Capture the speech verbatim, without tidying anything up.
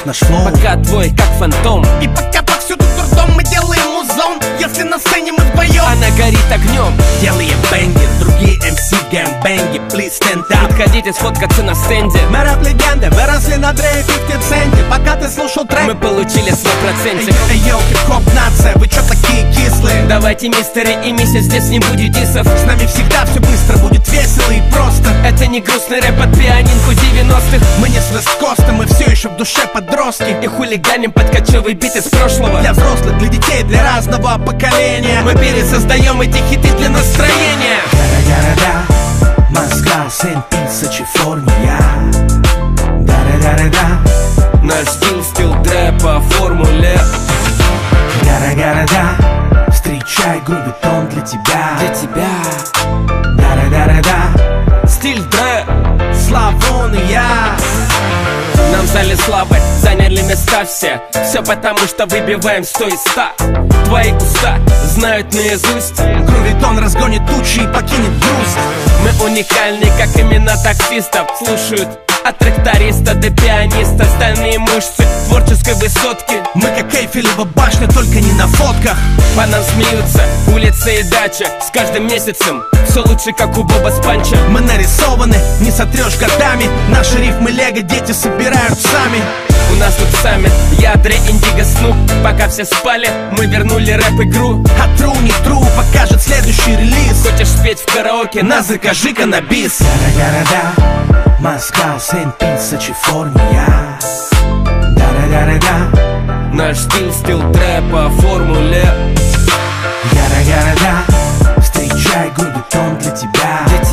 слышь наш флоу. Пока твой как фантом, и пока повсюду дурдом, мы делаем музон. Если на сцене мы вдвоем, она горит огнем. Делаем бенги, другие эм си гэмбэнги. Please stand up. Подходите сфоткаться на стенде. Мы рэп-легенды, выросли на Дре и пятьдесят центе. Пока ты слушал трек, мы получили свой процентик. Эй, йоу, хип-хоп нация, вы чё такие кислые? Давайте, мистеры и миссис, здесь не будет дисов. С нами всегда все быстро, будет весело и просто. Это не грустный рэп под пианинку девяностых. Мы не с Вест-Коста, мы все еще в душе подростки. И хулиганим под кочевый бит из прошлого. Для взрослых, для детей, для разного поколения. Мы пересоздаем эти хиты для настроения. Да-да-да-да, Москва, Сент-Пиццачи, Формия. Да-да-да-да-да, наш стиль, стил дрэп по формуле. Да-да-да-да-да, встречай грубый тон для тебя. Для тебя. Да-да-да-да-да, стиль дрэп, Славония. нам в зале слабы, заняли места все. Все потому, что выбиваем сто из ста. Твои уста знают наизусть. Грувитон разгонит тучи и покинет грусть. Мы уникальны, как имена таксистов. Слушают от тракториста до пианиста. Стальные мышцы творческой высотки. Мы как Эйфелева башня, только не на фотках. По нам смеются улица и дача. С каждым месяцем все лучше, как у Боба Спанча. Мы нарисованы, не сотрешь годами. Наши рифмы лего дети собирают сами. У нас тут саммит, я, Дре, Индиго, Снуп. Пока все спали, мы вернули рэп-игру. А тру не тру покажет следующий релиз. Хочешь спеть в караоке? На, закажи-ка на бис. Да-да-да-да, Москва, Сент-Пиццачи, Формия. Да-да-да-да-да, наш стиль, стил трэп по формуле. Да-да-да-да-да, встречай грубый тон для тебя. Для